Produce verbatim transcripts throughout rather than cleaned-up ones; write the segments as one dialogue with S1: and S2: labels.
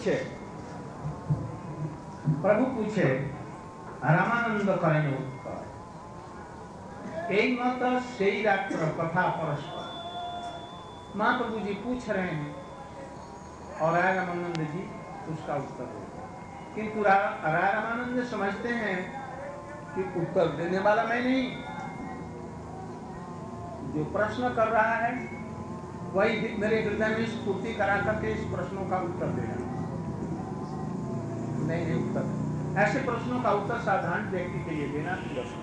S1: पूछे प्रभु पूछे रामानंद करें उत्तर एक मत से रात्र कथा परस्पर। महाप्रभु जी पूछ रहे हैं और राय रामानंद जी उसका उत्तर दे रहे हैं, किंतु राय रामानंद समझते हैं कि उत्तर देने वाला मैं नहीं, जो प्रश्न कर रहा है वही मेरे हृदय में स्फूर्ति करा करके इस प्रश्नों का उत्तर देना। नहीं नहीं उत्तर ऐसे प्रश्नों का उत्तर साधारण व्यक्ति के लिए देना आवश्यक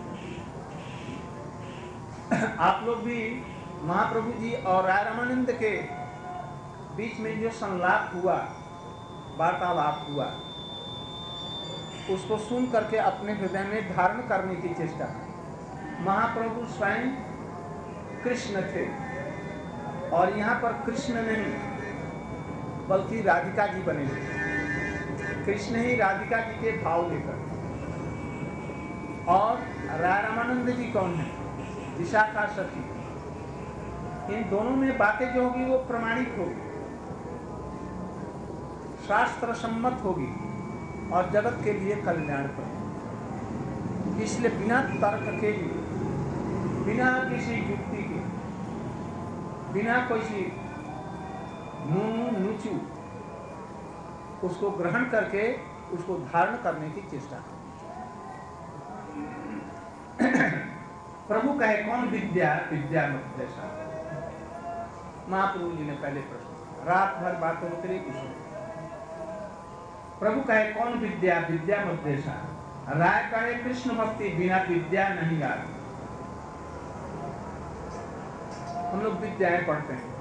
S1: है। आप लोग भी महाप्रभु जी और राय रामानंद के बीच में जो संलाप हुआ, वार्तालाप हुआ, उसको सुन करके अपने हृदय में धारण करने की चेष्टा करें। महाप्रभु स्वयं कृष्ण थे और यहाँ पर कृष्ण नहीं बल्कि राधिका जी बने थे। कृष्ण ही राधिका जी के भाव लेकर, और राय रामानंद जी कौन है? विशाखा सखी। इन दोनों में बातें जो होगी वो प्रमाणित होगी, शास्त्र सम्मत होगी और जगत के लिए कल्याणप्रद। इसलिए बिना तर्क के लिए, बिना किसी युक्ति के, बिना किसी नूनू नुचू उसको ग्रहण करके उसको धारण करने की चेष्टा करें। प्रभु कहे कौन विद्या विद्या मध्य सा। महाप्रभु जी ने पहले प्रश्न, रात भर बातें होती रही कुछ। प्रभु कहे कौन विद्या विद्या मध्य सा। राय कहे कृष्ण भक्ति बिना विद्या नहीं आती। हम लोग विद्याएं पढ़ते हैं,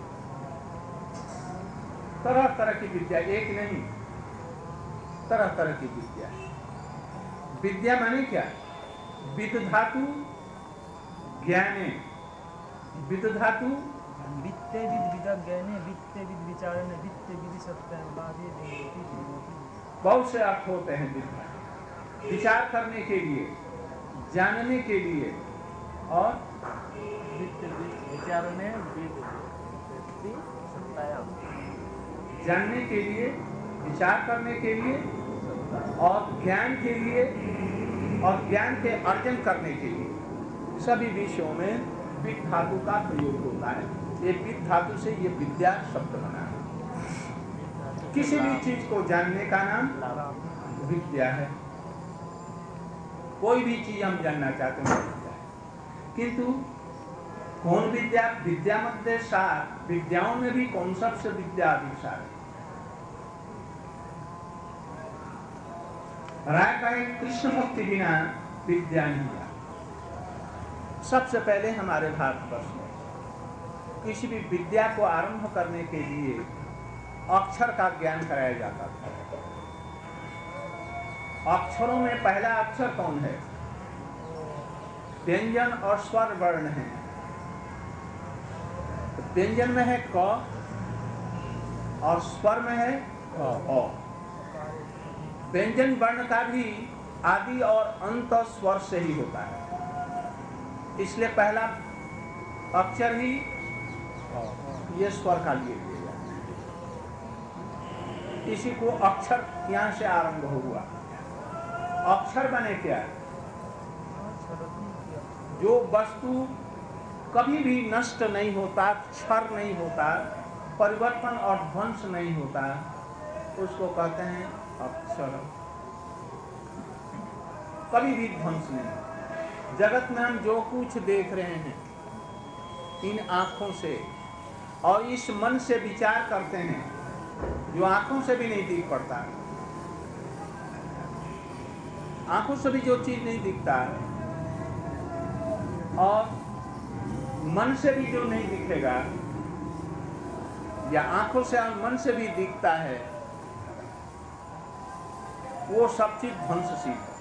S1: तरह तरह की विद्या, एक नहीं तरह तरह की विद्या। विद्या माने क्या? विद धातु ज्ञाने, विद धातु
S2: वित्ते विद विदा ज्ञाने, वित्ते विद विचारने, वित्ते विद सत्यम बाधे देवती।
S1: बहुत से अर्थ होते हैं विद्या। विचार करने के लिए, जानने के लिए, और
S2: वित्ते विद विचारने, विद सत्यम,
S1: जानने के लिए, विचार करने के लिए, और ज्ञान के लिए, और ज्ञान के अर्जन करने के लिए, सभी विषयों में विद धातु का प्रयोग होता है। ये विद धातु से ये विद्या शब्द बना है। किसी भी चीज को जानने का नाम विद्या है। कोई भी चीज हम जानना चाहते हैं विद्या है। किंतु कौन विद्या? विद्या मध्य सार। विद्याओं में भी कौन सबसे विद्या अधिक सार? राय कहे कृष्ण भक्ति बिना विद्या नहीं है। सबसे पहले हमारे भारतवर्ष में किसी भी विद्या को आरंभ करने के लिए अक्षर का ज्ञान कराया जाता था। अक्षरों में पहला अक्षर कौन है? व्यंजन और स्वर वर्ण है। व्यंजन में है क और स्वर में है अ। व्यंजन वर्ण का भी आदि और अंत स्वर से ही होता है, इसलिए पहला अक्षर ही ये स्वर का लिए दिया जाता है। इसी को अक्षर यहाँ से आरंभ हुआ। अक्षर बने क्या? जो वस्तु कभी भी नष्ट नहीं होता, क्षर नहीं होता, परिवर्तन और ध्वंस नहीं होता, उसको कहते हैं अक्षर। कभी भी ध्वंस नहीं। जगत में हम जो कुछ देख रहे हैं इन आंखों से और इस मन से विचार करते हैं, जो आंखों से भी नहीं दिख पड़ता, आंखों से भी जो चीज नहीं दिखता और मन से भी जो नहीं दिखेगा, या आंखों से और मन से भी दिखता है, वो सब चीज ध्वंसशील है।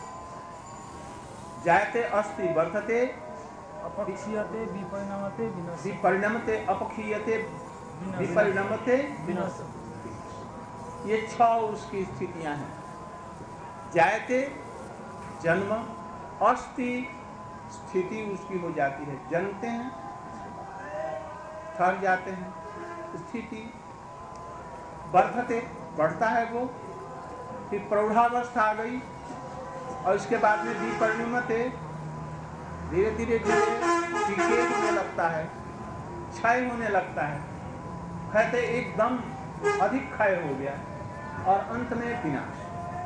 S1: जायते अस्ति वर्धते
S2: अपक्षीयते विपरिणमते विनश्यते,
S1: विपरिणमते अपक्षीयते विपरिणमते विनश्यते। ये छह उसकी स्थितियां हैं। जायते जन्म, अस्ति स्थिति उसकी हो जाती है, जन्मते हैं, ठहर जाते हैं, स्थिति। वर्धते बढ़ता है वो, फिर प्रौढ़ावस्था आ गई और इसके बाद में विपरिणमते, धीरे धीरे धीरे विक्षेप होने लगता है, क्षय होने लगता है, कहते एकदम अधिक क्षय हो गया और अंत में विनाश।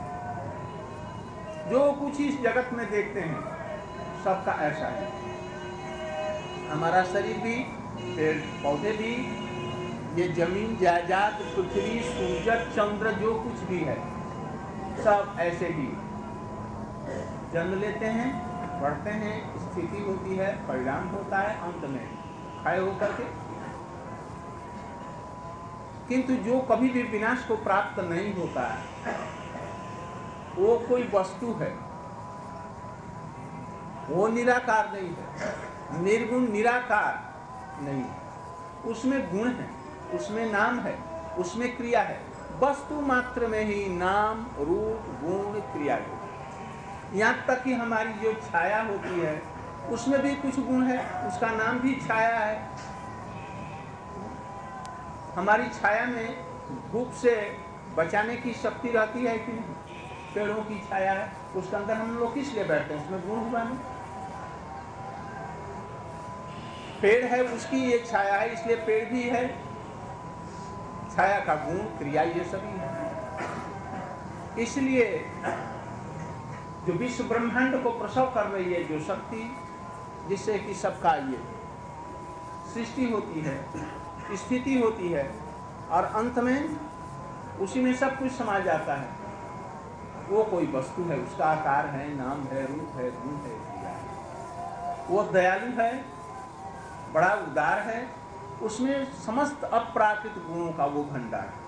S1: जो कुछ इस जगत में देखते हैं सबका ऐसा है। हमारा शरीर भी, पेड़ पौधे भी, ये जमीन जायदाद, पृथ्वी, सूरज, चंद्र, जो कुछ भी है सब ऐसे ही जन्म लेते हैं, बढ़ते हैं, स्थिति होती है, परिणाम होता है, अंत में क्षय होकर के। किंतु जो कभी भी विनाश को प्राप्त नहीं होता है वो कोई वस्तु है, वो निराकार नहीं है, निर्गुण निराकार नहीं है। उसमें गुण है, उसमें नाम है, उसमें क्रिया है। वस्तु मात्र में ही नाम, रूप, गुण, क्रिया है। यहाँ तक कि हमारी जो छाया होती है उसमें भी कुछ गुण है, उसका नाम भी छाया है। हमारी छाया में धूप से बचाने की शक्ति रहती है कि नहीं? पेड़ों की छाया है, उसके अंदर हम लोग किस लिए बैठते हैं? उसमें गुण हुआ नहीं। पेड़ है, उसकी ये छाया है, इसलिए पेड़ भी है। छाया का गुण, क्रिया, ये सभी है। इसलिए जो विश्व ब्रह्मांड को प्रसव कर रही है जो शक्ति, जिससे कि सबका ये सृष्टि होती है, स्थिति होती है और अंत में उसी में सब कुछ समा जाता है, वो कोई वस्तु है, उसका आकार है, नाम है, रूप है, गुण है, क्रिया है। वो दयालु है, बड़ा उदार है, उसमें समस्त अप्राकृत गुणों का वो भंडार है।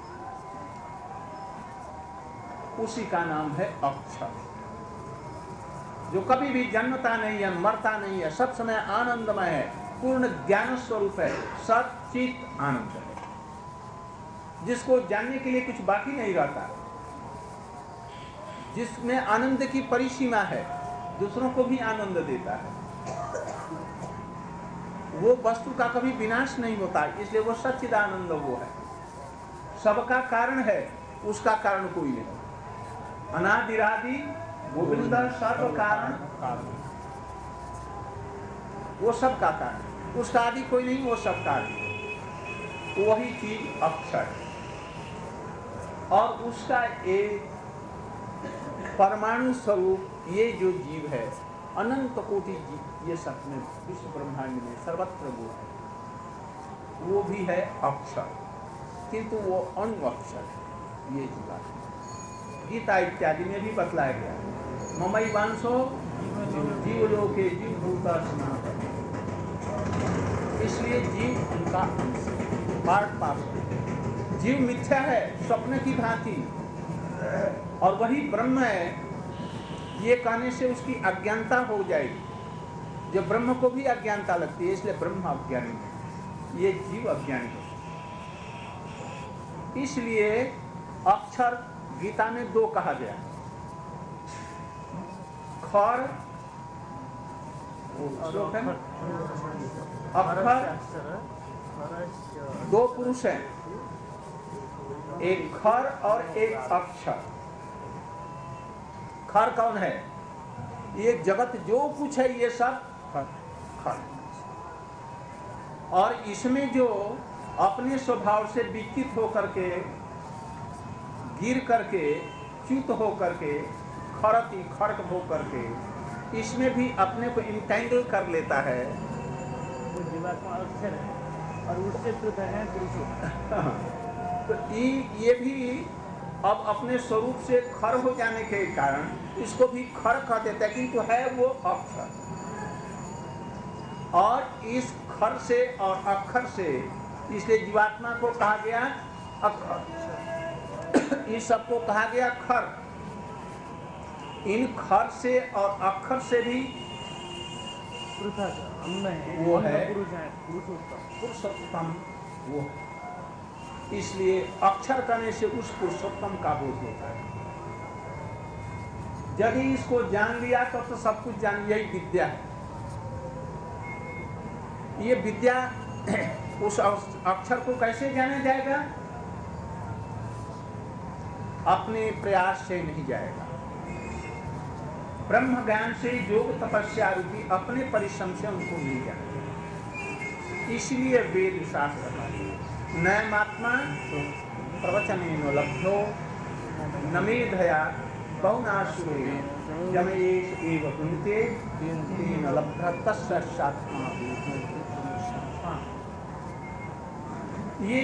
S1: उसी का नाम है अक्षर, जो कभी भी जन्मता नहीं है, मरता नहीं है, सब समय आनंदमय है, पूर्ण ज्ञान स्वरूप है, सच्चित आनंद है, जिसको जानने के लिए कुछ बाकी नहीं रहता, जिसमें आनंद की परिसीमा है, दूसरों को भी आनंद देता है। वो वस्तु का कभी विनाश नहीं होता, इसलिए वो सच्चिदानंद वो है, सबका कारण है, उसका कारण कोई नहीं। अनादिरादि गोविंद सर्व कारण, वो सबका कारण, उसका आदि कोई नहीं, वो सब कारण, वही चीज अक्षर है। और उसका एक परमाणु स्वरूप ये जो जीव है, अनंत कोटि जीव, ये सब में विश्व ब्रह्मांड में सर्वत्र वो है, वो भी है अक्षर, किंतु वो अणु अक्षर है। ये जीवात्मा गीता इत्यादि में भी बतलाया गया, ममई वांशो जीवलोके जीवभूता सनातन। इसलिए जीव उनका अंश, पार्ट पार्ट। जीव मिथ्या है स्वप्न की भांति, और वही ब्रह्म है, ये कहने से उसकी अज्ञानता हो जाएगी। जो ब्रह्म को भी अज्ञानता लगती है, इसलिए ब्रह्म अज्ञानी है, ये जीव अज्ञानी है। इसलिए अक्षर गीता में दो कहा गया, खर, अक्षर, दो पुरुष हैं, एक खर और एक अक्षर। खर कौन है? ये जगत जो कुछ है ये सब खर, और इसमें जो अपने स्वभाव से विकसित होकर के, गिर करके, च्युत होकर के, खरती खड़क होकर के, इसमें भी अपने को इंटेंगल कर लेता है।
S2: वो जीवात्मा अक्षर है और उससे पृथक है पुरुष।
S1: तो ये भी अब अपने स्वरूप से खर हो जाने के कारण इसको भी खर कह देता है, किंतु है वो अक्षर। और इस खर से और अक्षर से, इसलिए जीवात्मा को कहा गया अक्षर, इस सबको कहा गया खर। इन खर से और अक्षर से भी
S2: पृथक
S1: वो है
S2: पुरुषोत्तम,
S1: वो है। इसलिए अक्षर करने से उस पुरुषोत्तम का बोध होता है। यदि इसको जान लिया तो, तो सब कुछ जान, यही विद्या है। ये विद्या उस अक्षर को कैसे जाना जाएगा? अपने प्रयास से नहीं जाएगा। ब्रह्म ज्ञान से, योग तपस्या रूपी अपने परिश्रम से उनको मिल जाएगा। इसलिए वेद शास्त्र नयमात्मा प्रवचनेन लब्धो न मेधया बहुनाशुरे यमेश एव पुण्यते तेन लब्धा तस्य सात्मा। ये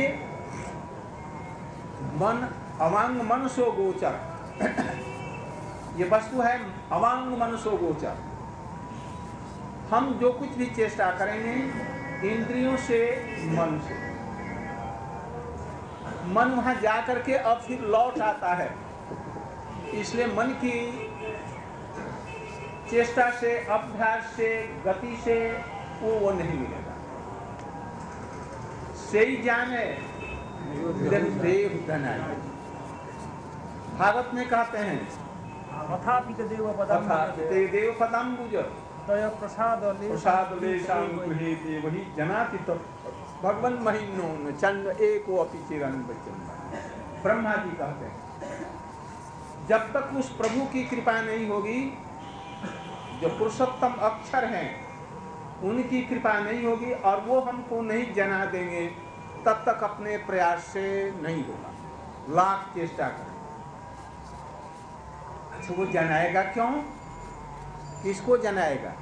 S1: मन अवांग मनसो गोचर, ये वस्तु है अवांग मनसो गोचर। हम जो कुछ भी चेष्टा करेंगे इंद्रियों से, मन से, मन वहां जा करके अब फिर लौट आता है। इसलिए मन की चेष्टा से, अभ्यास से, गति से वो वो नहीं मिलेगा। सही जाने देव धनाय। भागवत में कहते हैं
S2: अथापि देव पदम
S1: ते देव पदम बुझ
S2: तय प्रसाद
S1: प्रसाद लेशां गृहीते वही जनाति तो भगवान महिनो न चंद एको अपि चिरन बचन। ब्रह्मा जी कहते हैं जब तक उस प्रभु की कृपा नहीं होगी, जो पुरुषोत्तम अक्षर हैं उनकी कृपा नहीं होगी और वो हमको नहीं जना देंगे, तब तक अपने प्रयास से नहीं होगा। लाख चेष्टा करें। अच्छा, वो जनाएगा क्यों? किसको जनाएगा?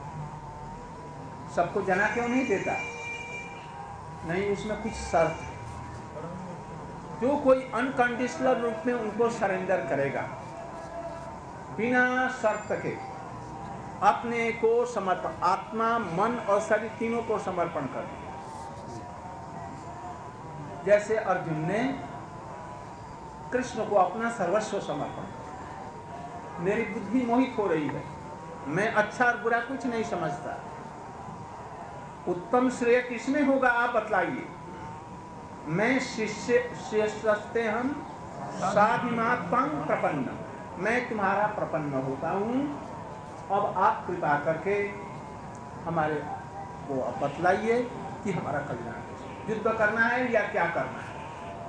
S1: सबको जना क्यों नहीं देता? नहीं, उसमें कुछ शर्त है। जो कोई अनकंडीशनल रूप में उनको सरेंडर करेगा, बिना शर्त के अपने को समर्पण, आत्मा, मन और शरीर तीनों को समर्पण कर दिया। जैसे अर्जुन ने कृष्ण को अपना सर्वस्व समर्पण किया। मेरी बुद्धि मोहित हो रही है, मैं अच्छा और बुरा कुछ नहीं समझता, उत्तम श्रेय किसमें होगा आप बतलाइए। मैं शिष्य शिष्यस्ते हम साधिमात्मा प्रपन्न, मैं तुम्हारा प्रपन्न होता हूँ। अब आप कृपा करके हमारे को अब बतलाइए कि हमारा कल्याण कैसे, युद्ध करना है या क्या करना है।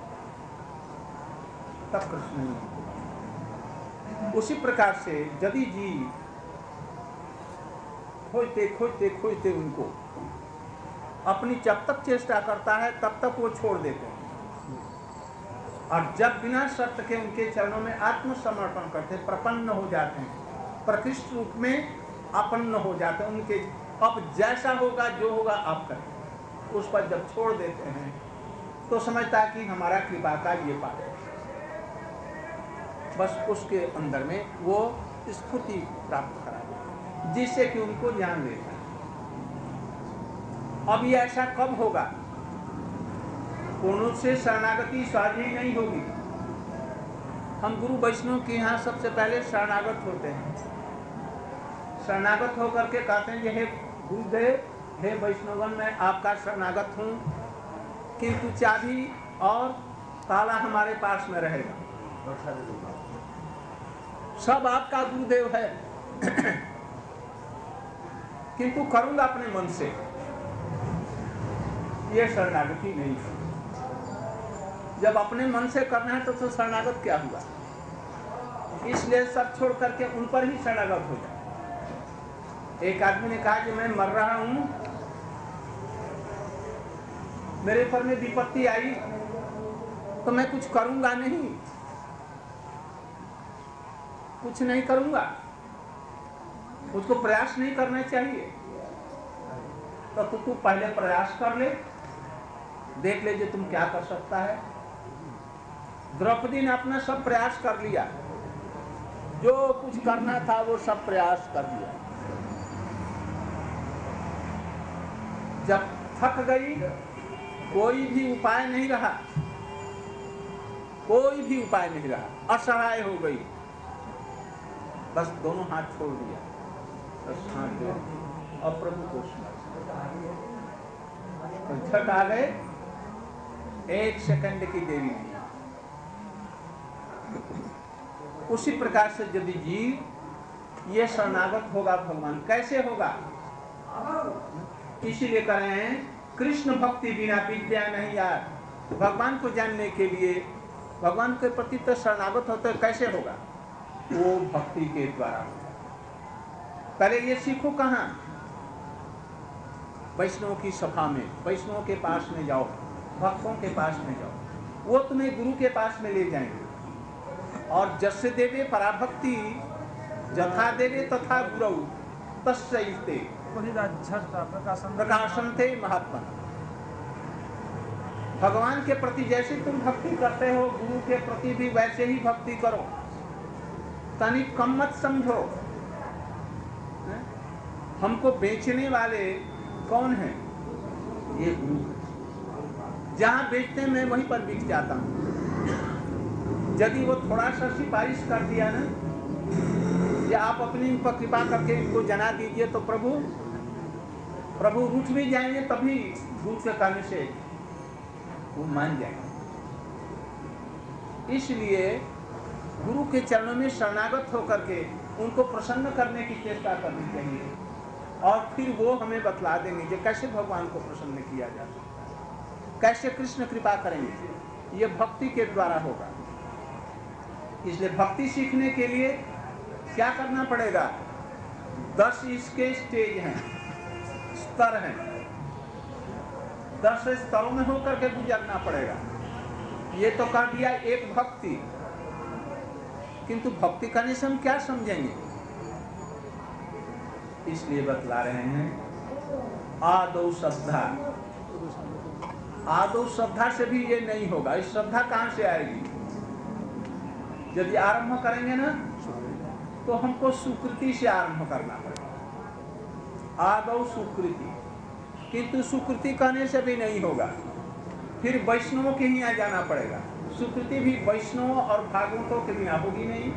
S1: तब कृष्ण ने उसी प्रकार से यदि जी खोजते खोजते खोजते उनको अपनी जब तक चेष्टा करता है तब तक वो छोड़ देते हैं, और जब बिना शर्त के उनके चरणों में आत्मसमर्पण करते, प्रपन्न हो जाते हैं, प्रकृष्ट रूप में अपन्न हो जाते हैं उनके, अब जैसा होगा जो होगा आप करें। उस पर जब छोड़ देते हैं तो समझता है कि हमारा कृपा का ये पार है, बस उसके अंदर में वो स्फूर्ति प्राप्त करा देते, जिससे कि उनको ज्ञान लेता है। अब ये ऐसा कब होगा? पूर्ण से शरणागति सहज ही नहीं होगी। हम गुरु वैष्णव के यहाँ सबसे पहले शरणागत होते हैं। शरणागत होकर के कहते हैं, हे गुरुदेव, हे वैष्णवगण, मैं आपका शरणागत हूँ, किंतु चाबी और ताला हमारे पास में रहेगा। सब आपका गुरुदेव है किंतु करूँगा अपने मन से। ये शरणागति नहीं है। जब अपने मन से करना है तो, तो शरणागत क्या हुआ? इसलिए सब छोड़ करके उन पर ही शरणागत हो जाए। एक आदमी ने कहा कि मैं मर रहा हूं, मेरे पर में विपत्ति आई तो मैं कुछ करूंगा नहीं, कुछ नहीं करूंगा, मुझको प्रयास नहीं करना चाहिए। तो तू तू पहले प्रयास कर ले, देख ले जो तुम क्या कर सकता है। द्रौपदी ने अपना सब प्रयास कर लिया, जो कुछ करना था वो सब प्रयास कर लिया। जब थक गई, कोई भी उपाय नहीं रहा, कोई भी उपाय नहीं रहा, असहाय हो गई, बस दोनों हाथ छोड़ दिया, बस हाथ जोड़ दिया और प्रभु को स्मरण। झट आ गए, एक सेकंड की देरी नहीं। उसी प्रकार से यदि जीव ये शरणागत होगा भगवान, कैसे होगा? इसीलिए कह रहे हैं कृष्ण भक्ति बिना विद्या नहीं यार। भगवान को जानने के लिए भगवान के प्रति तो शरणागत होते कैसे होगा? वो भक्ति के द्वारा। पहले ये सीखो कहाँ? वैष्णव की सभा में, वैष्णव के पास में जाओ, भक्तों के पास में जाओ, वो तुम्हें गुरु के पास में ले जाएंगे। और जस्य देवे पराभक्ति जथा देवे तथा गुरु तस्सैते प्रकाशन थे महात्मा। भगवान के प्रति जैसे तुम भक्ति करते हो, गुरु के प्रति भी वैसे ही भक्ति करो। तनिक कम मत समझो। हमको बेचने वाले कौन है? ये गुरु। जहां बेचते हैं मैं वहीं पर बिक जाता हूं। यदि वो थोड़ा सा सिफारिश कर दिया ना, या आप अपनी पर कृपा करके इनको जना दीजिए, तो प्रभु प्रभु रूठ भी जाएंगे, तभी गुरु के कहने से वो मान जाएंगे। इसलिए गुरु के चरणों में शरणागत होकर के उनको प्रसन्न करने की चेष्टा करनी चाहिए, और फिर वो हमें बतला देंगे कि कैसे भगवान को प्रसन्न किया जा सकता है, कैसे कृष्ण कृपा करेंगे। ये भक्ति के द्वारा होगा। इसलिए भक्ति सीखने के लिए क्या करना पड़ेगा? दस इसके स्टेज हैं, स्तर हैं। दस स्तरों में होकर के गुजरना पड़ेगा। ये तो कर दिया एक भक्ति, किंतु भक्ति करने से हम क्या समझेंगे? इसलिए बतला रहे हैं आदौ श्रद्धा। आदौ श्रद्धा से भी ये नहीं होगा। इस श्रद्धा कहां से आएगी? यदि आरंभ करेंगे ना, तो हमको सुकृति से आरंभ करना पड़ेगा। आदौ सुकृति। किंतु सुकृति कहने से भी नहीं होगा, फिर वैष्णवों के यहाँ जाना पड़ेगा। सुकृति भी वैष्णव और भागवतों के बिना होगी नहीं।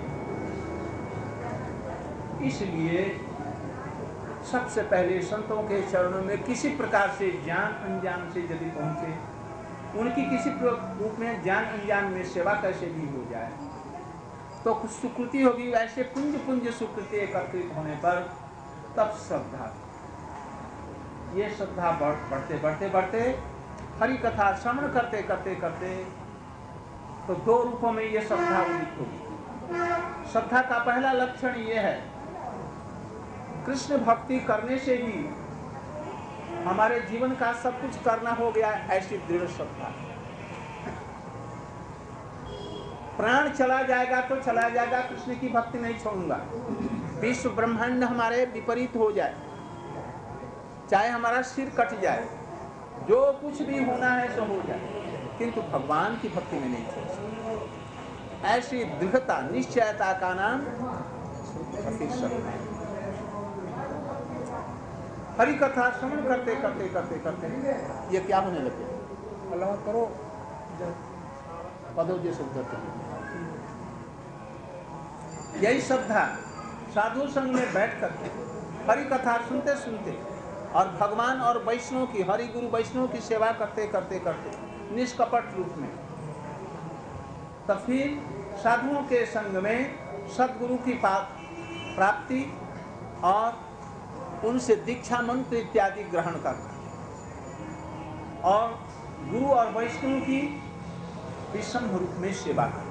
S1: इसलिए सबसे पहले संतों के चरणों में किसी प्रकार से ज्ञान अनजान से यदि पहुंचे, उनकी किसी रूप में ज्ञान अनजान में सेवा कैसे भी हो जाए, तो कुछ सुकृति होगी। ऐसे पुंज पुंज सुकृति एकत्रित होने पर तब श्रद्धा, ये श्रद्धा बढ़ते बढ़ते बढ़ते हरि कथा श्रवण करते करते करते तो दो रूपों में ये श्रद्धा उदित होगी। श्रद्धा का पहला लक्षण ये है, कृष्ण भक्ति करने से ही हमारे जीवन का सब कुछ करना हो गया, ऐसी दृढ़ श्रद्धा। प्राण चला जाएगा तो चला जाएगा, कृष्ण की भक्ति नहीं छोड़ूंगा। विश्व ब्रह्मांड हमारे विपरीत हो जाए, चाहे हमारा सिर कट जाए, जो कुछ भी होना है सो हो जाए, किंतु भगवान की भक्ति में नहीं छोड़ सकते। ऐसी दृढ़ता निश्चयता का नाम श्रद्धा है। हरि कथा श्रवण करते करते करते करते ये क्या होने लगे? अल्लाह करो पदों जैसे उतरते हैं। यही श्रद्धा साधु संग में बैठ करके हरि कथा सुनते सुनते और भगवान और वैष्णव की, हरि गुरु वैष्णव की सेवा करते करते करते निष्कपट रूप में, तब फिर साधुओं के संग में सदगुरु की प्राप्ति और उनसे दीक्षा मंत्र इत्यादि ग्रहण करना, और गुरु और वैष्णव की विषम रूप में सेवा करना।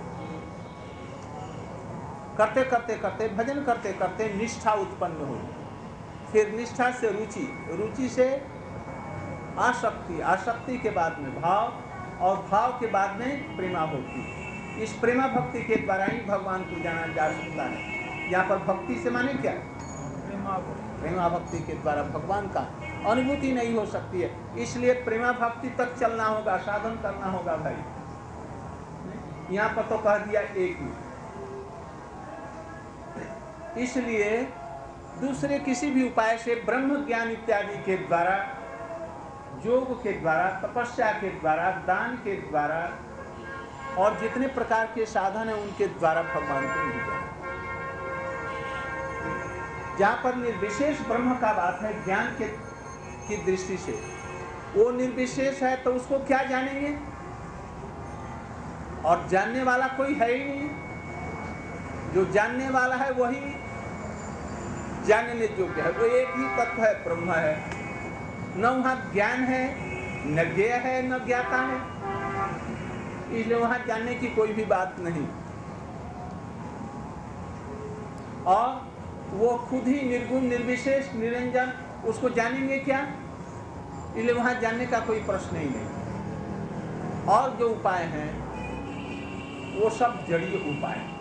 S1: करते करते करते भजन करते करते निष्ठा उत्पन्न हो, फिर निष्ठा से रुचि, रुचि से आसक्ति, आसक्ति के बाद में भाव, और भाव के बाद में प्रेमा भक्ति। इस प्रेमा भक्ति के द्वारा ही भगवान को जाना जा सकता है। यहाँ पर भक्ति से माने क्या? प्रेमा प्रेमा भक्ति के द्वारा भगवान का अनुभूति नहीं हो सकती है। इसलिए प्रेमा भक्ति तक चलना होगा, साधन करना होगा भाई। यहाँ पर तो कह दिया एक ही। इसलिए दूसरे किसी भी उपाय से ब्रह्म ज्ञान इत्यादि के द्वारा, योग के द्वारा, तपस्या के द्वारा, दान के द्वारा और जितने प्रकार के साधन हैं उनके द्वारा भगवान को नहीं जाना। जहाँ पर निर्विशेष ब्रह्म का बात है ज्ञान के की दृष्टि से, वो निर्विशेष है तो उसको क्या जानेंगे? और जानने वाला कोई है ही नहीं। जो जानने वाला है वही जानने योग्य है। वो एक ही तत्व है, ब्रह्म है। न वहाँ ज्ञान है, न ज्ञेय है, न ज्ञाता है। इसलिए वहां जानने की कोई भी बात नहीं। और वो खुद ही निर्गुण, निर्विशेष, निरंजन, उसको जानेंगे क्या? इसलिए वहां जानने का कोई प्रश्न ही नहीं। और जो उपाय हैं वो सब जड़ीय उपाय हैं।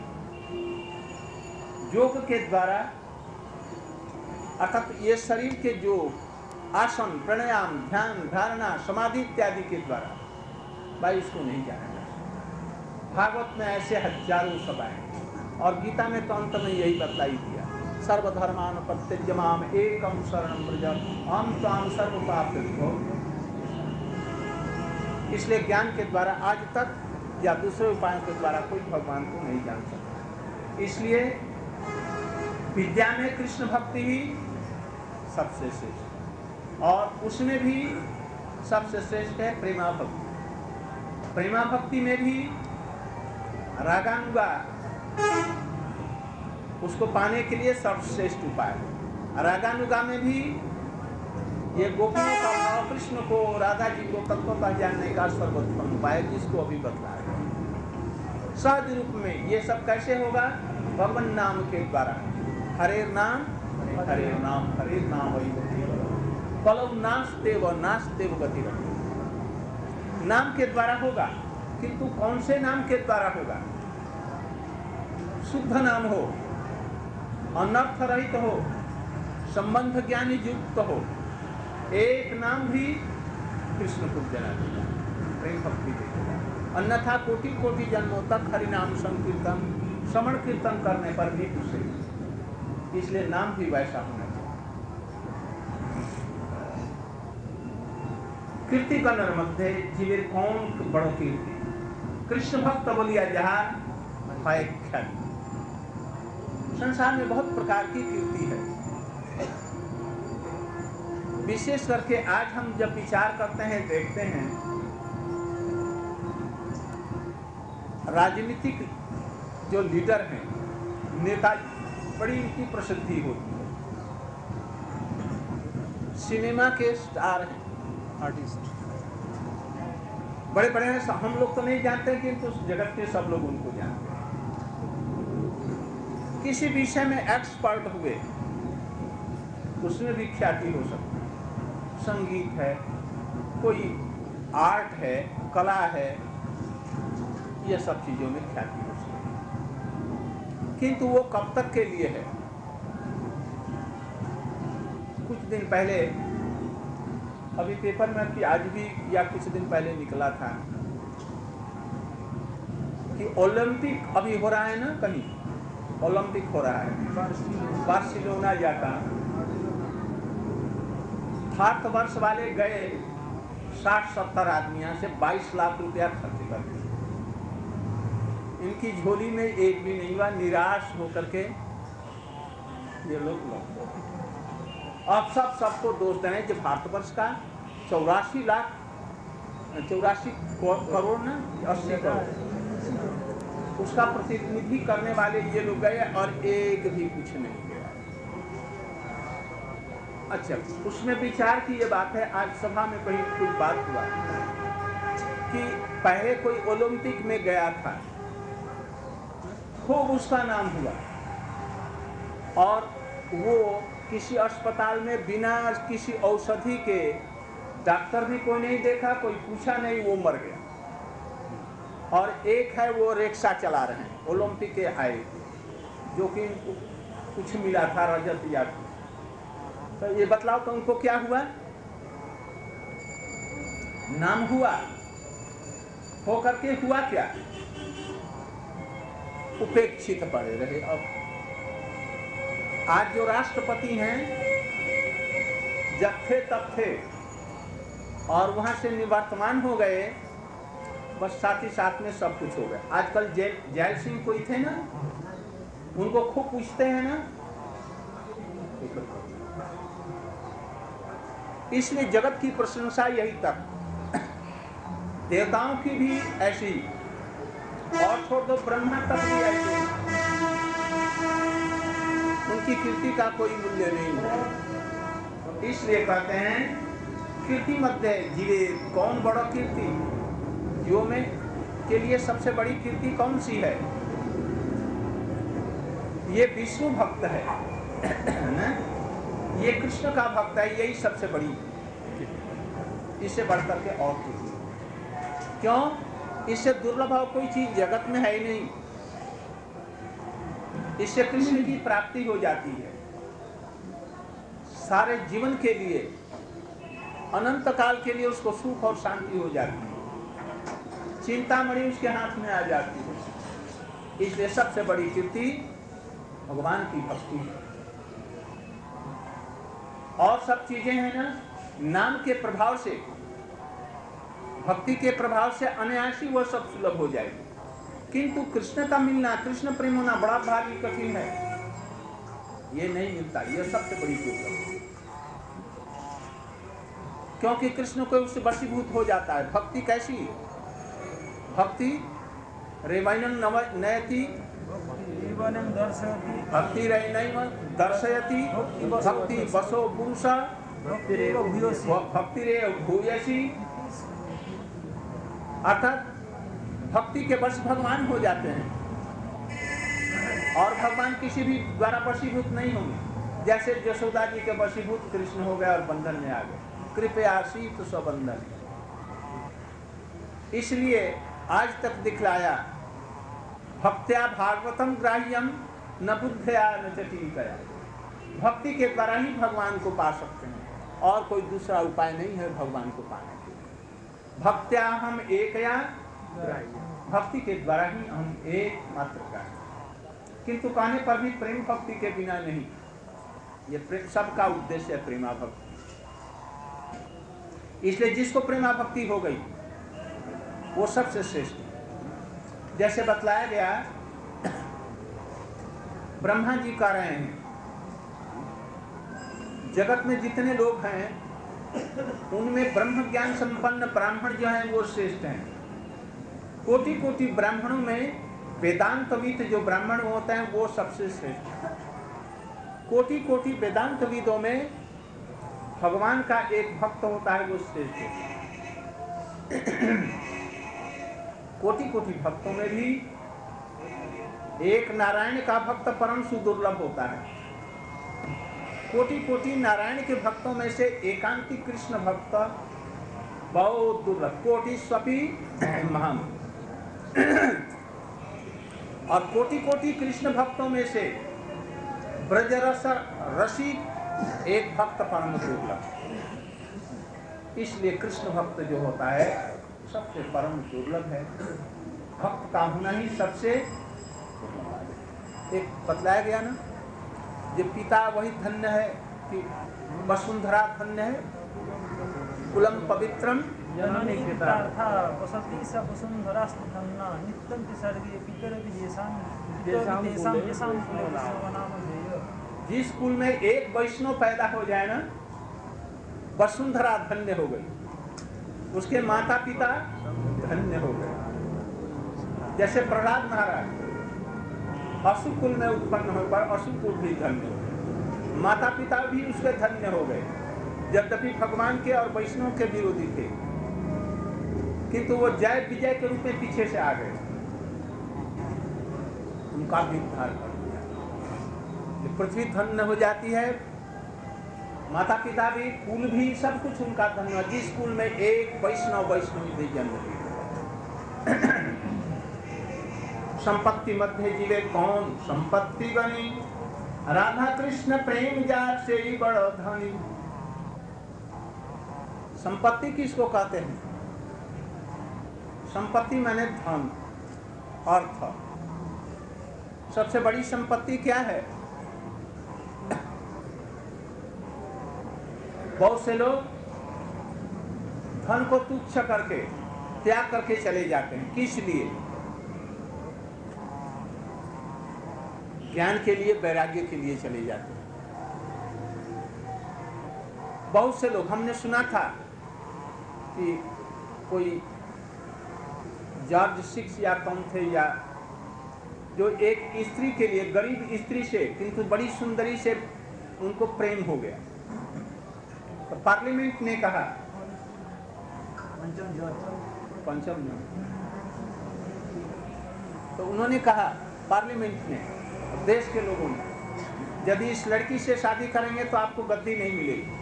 S1: योग के द्वारा, अर्थात ये शरीर के जो आसन, प्राणायाम, ध्यान, धारणा, समाधि इत्यादि के द्वारा भाई इसको नहीं जाना जा सकता। भागवत में ऐसे हजारों सभाएं हैं और गीता में तो अंत में यही बतलाई दिया, सर्वधर्मान परित्यज्य माम एकम शरणं व्रज अहं त्वां सर्व पापेभ्यो। इसलिए ज्ञान के द्वारा आज तक या दूसरे उपायों के द्वारा कोई भगवान को नहीं जान सकता। इसलिए विद्या में कृष्ण भक्ति ही सबसे श्रेष्ठ, और उसमें भी सबसे श्रेष्ठ है प्रेमा भक्ति। प्रेमा भक्ति में भी रागानुगा उसको पाने के लिए सर्वश्रेष्ठ उपाय है। रागानुगा में भी ये गोपियों का भाव, कृष्ण को, राधा जी को तत्वता जानने का सर्वोत्तम उपाय, जिसको अभी बतलाया। सहज रूप में ये सब कैसे होगा? भगवान नाम के द्वारा। हरे नाम हरे नाम हरे नाम वही गति कलौ नास्ते व नास्ते व गति। नाम के द्वारा होगा, किंतु कौन से नाम के द्वारा होगा? शुद्ध नाम हो, अनर्थ रहित हो, संबंध ज्ञानी युक्त हो। एक नाम भी कृष्ण को जना देगा, प्रेम भक्ति देगा। अन्यथा कोटि कोटि जन्मों तक हरिनाम संकीर्तन, श्रवण कीर्तन करने पर भी उसे, इसलिए नाम भी वैसा होना चाहिए। कीर्ति कनर मध्य जीवे कौन बड़ो कीर्ति, कृष्ण भक्त बोलिया जहाँ है ख्याति। संसार में बहुत प्रकार की कीर्ति है। विशेष करके आज हम जब विचार करते हैं, देखते हैं राजनीतिक जो लीडर हैं, नेता, बड़ी इनकी प्रसिद्धि होती है। सिनेमा के स्टार हैं, आर्टिस्ट बड़े बड़े हैं, हम लोग तो नहीं जानते, किंतु उस जगत के सब लोग उनको जानते हैं। किसी विषय में एक्सपर्ट हुए, उसमें भी ख्याति हो सकती है। संगीत है, कोई आर्ट है, कला है, ये सब चीजों में ख्याति हो सकती है, किंतु वो कब तक के लिए है? कुछ दिन पहले, अभी पेपर में कि आज भी या कुछ दिन पहले निकला था कि ओलंपिक अभी हो रहा है ना, कहीं ओलंपिक हो रहा है बार्सिलोना जाता। भारत वर्ष वाले गए साठ सत्तर आदमियों से बाईस लाख रुपया खर्च कर दिए। इनकी झोली में एक भी नहीं हुआ। निराश होकर के ये लोग लौट गए। अब सब सबको दोष दें कि भारतवर्ष का चौरासी लाख चौरासी करोड़ ना अस्सी करोड़ उसका प्रतिनिधि करने वाले ये लोग गए और एक भी कुछ नहीं गया। अच्छा, उसमें विचार की ये बात है, आज सभा में कहीं कुछ बात हुआ कि पहले कोई ओलंपिक में गया था, खूब उसका नाम हुआ, और वो किसी अस्पताल में बिना किसी औषधि के, डॉक्टर भी कोई नहीं देखा, कोई पूछा नहीं, वो मर गया। और एक है वो रिक्शा चला रहे हैं, ओलंपिक के आए, जो कि कुछ मिला था, रजत या कुछ। तो ये बतलाओ तो उनको क्या हुआ? नाम हुआ, हो करके हुआ क्या? उपेक्षित पड़े रहे। अब आज जो राष्ट्रपति हैं, जब थे तब थे, और वहां से निवर्तमान हो गए, बस साथ ही साथ में सब कुछ हो गया। आजकल जैल जैल सिंह कोई थे ना, उनको खूब पूछते हैं ना। इसलिए जगत की प्रशंसा यही तक, देवताओं की भी ऐसी, और छोड़ दो ब्रह्मा तक भी ऐसी, उनकी कीर्ति का कोई मूल्य नहीं है। इसलिए कहते हैं कीर्ति मध्य जीवे कौन बड़ा कीर्ति, जो में के लिए सबसे बड़ी कीर्ति कौन सी है? ये विष्णु भक्त है ना? ये कृष्ण का भक्त है, यही सबसे बड़ी, इससे बढ़कर के और कीर्ति। क्यों? इससे दुर्लभ और कोई चीज जगत में है ही नहीं। इससे कृष्ण की प्राप्ति हो जाती है सारे जीवन के लिए, अनंत काल के लिए उसको सुख और शांति हो जाती है, चिंतामणि उसके हाथ में आ जाती है। इसलिए सबसे बड़ी कीर्ति भगवान की भक्ति है। और सब चीजें हैं ना, नाम के प्रभाव से, भक्ति के प्रभाव से अनायासी वह सब सुलभ हो जाएगी। किंतु कृष्ण का मिलना, कृष्ण प्रेम होना बड़ा भारी कठिन है, ये नहीं मिलता। यह सबसे बड़ी दुर्लभ है, क्योंकि कृष्ण को उससे वशीभूत हो जाता है। भक्ति कैसी? भक्ति रेवैनं नयति भक्ति रैनैव दर्शयति भक्ति वशो पुरुष भक्ति रे भूयसी। अर्थात भक्ति के वश भगवान हो जाते हैं, और भगवान किसी भी द्वारा वशीभूत नहीं होंगे। जैसे यशोदा जी के वशीभूत कृष्ण हो गए और बंधन में आ गए, कृपया शीत स्वबंधन। इसलिए आज तक दिखलाया भक्त्या भागवतम ग्राह्यम न बुद्धया न चटीकया। भक्ति के द्वारा ही भगवान को पा सकते हैं, और कोई दूसरा उपाय नहीं है भगवान को पाने के लिए। भक्त्या हम एकया ग्राह्य, भक्ति के द्वारा ही हम एक मात्र ग्राह्य। किंतु कहने पर भी प्रेम भक्ति के बिना नहीं। ये सबका उद्देश्य है प्रेमा भक्ति। इसलिए जिसको प्रेमा भक्ति हो गई वो सबसे श्रेष्ठ है। जैसे बतलाया गया, ब्रह्मा जी कह रहे हैं जगत में जितने लोग हैं उनमें ब्रह्म ज्ञान संपन्न ब्राह्मण जो हैं वो श्रेष्ठ हैं। कोटि कोटि ब्राह्मणों में वेदांतविद जो ब्राह्मण होते हैं वो सबसे श्रेष्ठ है। कोटि कोटि वेदांतविदों में भगवान का एक भक्त होता है वो श्रेष्ठ है। कोटि कोटि भक्तों में भी एक नारायण का भक्त परम सुदुर्लभ होता है। कोटि कोटि नारायण के भक्तों में से एकांतिक कृष्ण भक्त बहुत दुर्लभ, कोटि स्वपि महाम। और कोटि कोटि कृष्ण भक्तों में से ब्रजरस रसिक एक भक्त परम दुर्लभ। इसलिए कृष्ण भक्त जो होता है सबसे परम दुर्लभ है। भक्त का होना ही सबसे, एक बतलाया गया ना, जो पिता वही धन्य है कि वसुंधरा धन्य है, कुलम पवित्रम
S2: जननी कृतार्था वसति स वसुंधरास्तु धन्ना नित्यं च सर्गे पितरपि येषां येषां येषां कुले वैष्णवानां धेय।
S1: जिस कुल में एक वैष्णव पैदा हो जाए ना, वसुंधरा धन्य हो गई, उसके माता पिता धन्य हो गए। जैसे प्रहलाद महाराज असुर कुल में उत्पन्न होकर असुर कुल भी धन्य हो गए, माता पिता भी उसके धन्य हो गए। यद्यपि भगवान के और वैष्णव के विरोधी थे, किंतु वो जय विजय के रूप में पीछे से आ गए, उनका भी उद्धार कर दिया। पृथ्वी धन्य हो जाती है, माता पिता भी, कुल भी, सब कुछ उनका धन्य। जिस कुल में एक वैष्णव वैष्णवी भी जन्म ली। संपत्ति मध्य जीवे कौन संपत्ति बनी, राधा कृष्ण प्रेम जात से ही बड़ धनी। संपत्ति किसको कहते हैं? संपत्ति माने धन, अर्थ। सबसे बड़ी संपत्ति क्या है? बहुत से लोग धन को तुच्छ करके त्याग करके चले जाते हैं। किस लिए? ज्ञान के लिए, वैराग्य के लिए चले जाते हैं। बहुत से लोग, हमने सुना था कि कोई जॉर्ज सिक्स या कौन थे, या जो एक स्त्री के लिए, गरीब स्त्री से किंतु बड़ी सुंदरी से उनको प्रेम हो गया, तो पार्लियामेंट ने कहा, पंचम तो उन्होंने कहा पार्लियामेंट में, देश के लोगों ने, यदि इस लड़की से शादी करेंगे तो आपको गद्दी नहीं मिलेगी,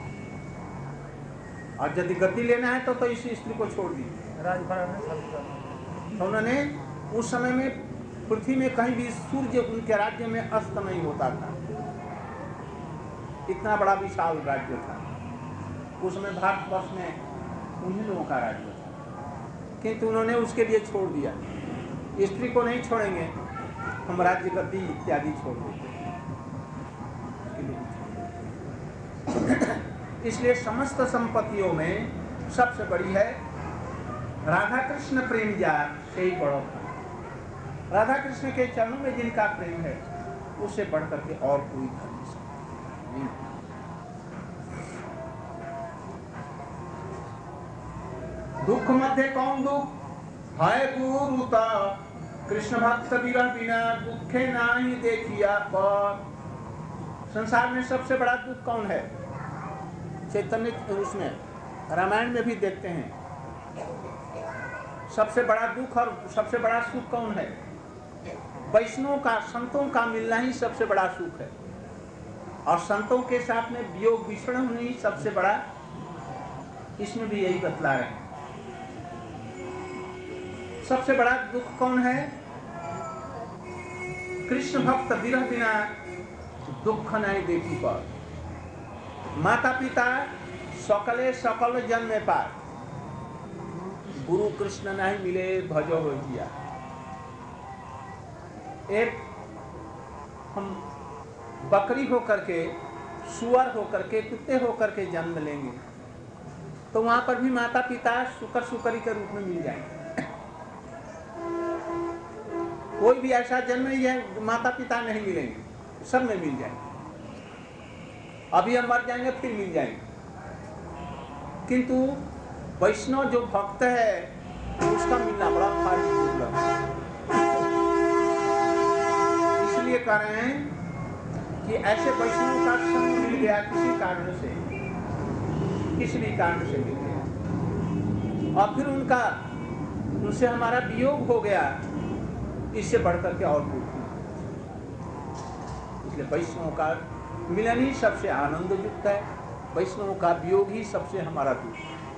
S1: और यदि गद्दी लेना है तो तो इस स्त्री को छोड़ दीजिए। तो उन्होंने उस समय में पृथ्वी में कहीं भी सूर्य उनके राज्य में अस्त नहीं होता था, इतना बड़ा विशाल राज्य था। उसमें भारतवर्ष में उन्हीं लोगों का राज्य था, किंतु उन्होंने उसके लिए छोड़ दिया। स्त्री को नहीं छोड़ेंगे, हम राज्य गद्दी इत्यादि छोड़ देंगे। इसलिए समस्त संपत्तियों में सबसे बड़ी है राधा कृष्ण प्रेम जार से ही बड़ो। राधा कृष्ण के चरणों में जिनका प्रेम है उससे बढ़कर के और कोई धर्म नहीं। दुख मध्य कौन दुख है गुरुता, कृष्ण भक्त विरह बिना दुखे नहीं देखिया पर। संसार में सबसे बड़ा दुख कौन है? चैतन्य उसमें रामायण में भी देखते हैं, सबसे बड़ा दुख और सबसे बड़ा सुख कौन है? वैष्णव का, संतों का मिलना ही सबसे बड़ा सुख है, और संतों के साथ में वियोग विछड़ होना ही सबसे बड़ा, इसमें भी यही बतला रहे हैं। सबसे बड़ा दुख कौन है? कृष्ण भक्त विरह बिना दुख नहीं देखी पर। माता पिता सकले सकल जन्मे पार, गुरु कृष्ण नहीं मिले भजो हो जिया। एक हम बकरी होकर के, सुअर होकर के, कुत्ते होकर के जन्म लेंगे तो वहां पर भी माता पिता सुकर सुकरी के रूप में मिल जाएंगे। कोई भी ऐसा जन्म नहीं है माता पिता नहीं मिलेंगे, सब में मिल जाएंगे। अभी हम मर जाएंगे फिर मिल जाएंगे, किंतु वैष्णव जो भक्त है उसका मिलना बड़ा भारी दुर्लभ है। इसलिए कह रहे हैं कि ऐसे वैष्णव का संग मिल गया किसी कारण से, किसी भी कारण से मिल गया, और फिर उनका उनसे हमारा वियोग हो गया, इससे बढ़कर के और कुछ नहीं। इसलिए वैष्णव का मिलन ही सबसे आनंद युक्त है, वैष्णव का वियोग ही सबसे हमारा दुख।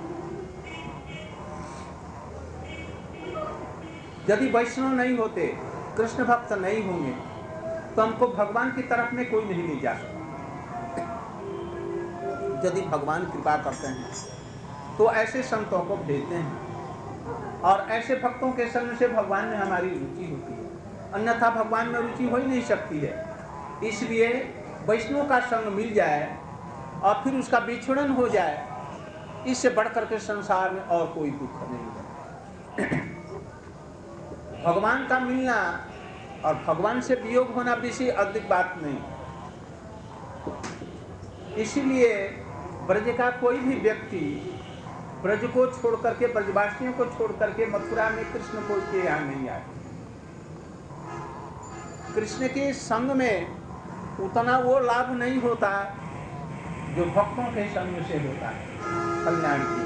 S1: यदि वैष्णव नहीं होते, कृष्ण भक्त नहीं होंगे, तो हमको भगवान की तरफ में कोई नहीं ले जा सकता। यदि भगवान कृपा करते हैं तो ऐसे संतों को भेजते हैं, और ऐसे भक्तों के संग से भगवान में हमारी रुचि होती है, अन्यथा भगवान में रुचि हो ही नहीं सकती है। इसलिए वैष्णव का संग मिल जाए और फिर उसका विछड़न हो जाए, इससे बढ़कर के संसार में और कोई दुख नहीं है। भगवान का मिलना और भगवान से वियोग होना किसी अधिक बात नहीं। इसीलिए ब्रज का कोई भी व्यक्ति ब्रज को छोड़ करके, ब्रजवासियों को छोड़ करके मथुरा में कृष्ण को के यहाँ नहीं आए। कृष्ण के संग में उतना वो लाभ नहीं होता जो भक्तों के संग से होता है कल्याण की।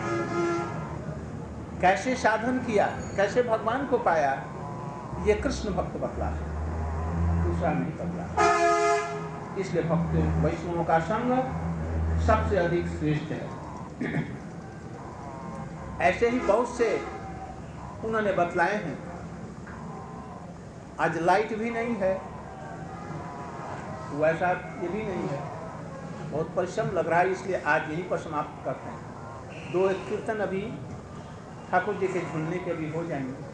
S1: कैसे साधन किया, कैसे भगवान को पाया, ये कृष्ण भक्त बतला है, दूसरा नहीं बतला। इसलिए भक्त वैष्णवों का संग सबसे अधिक श्रेष्ठ है। ऐसे ही बहुत से उन्होंने बतलाए हैं। आज लाइट भी नहीं है, वैसा ये भी नहीं है, बहुत परिश्रम लग रहा है, इसलिए आज यहीं पर समाप्त करते हैं। दो एक कीर्तन अभी ठाकुर जी के झूलने के भी हो जाएंगे।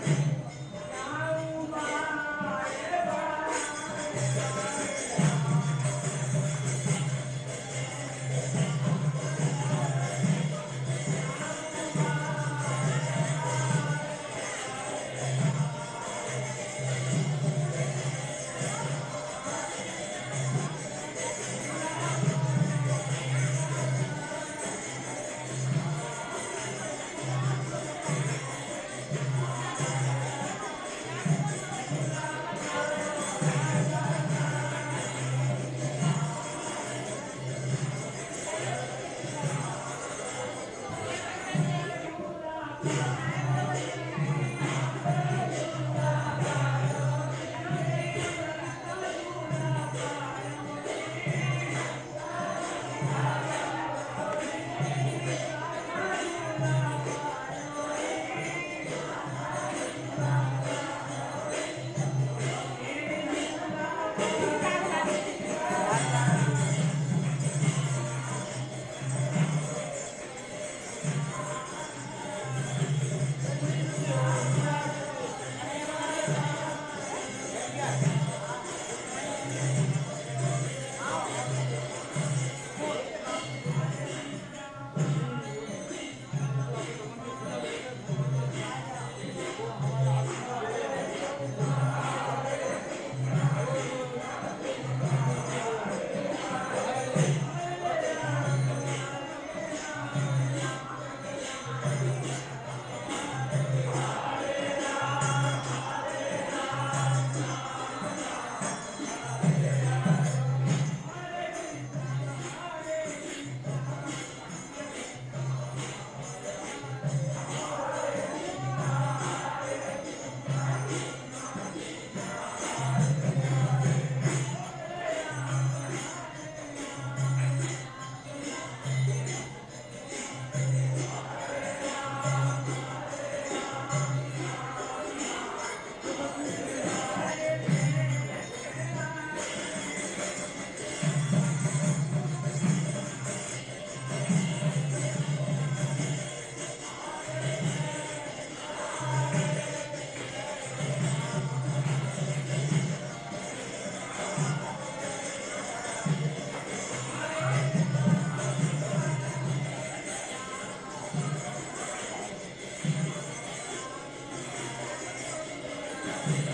S1: Thank you.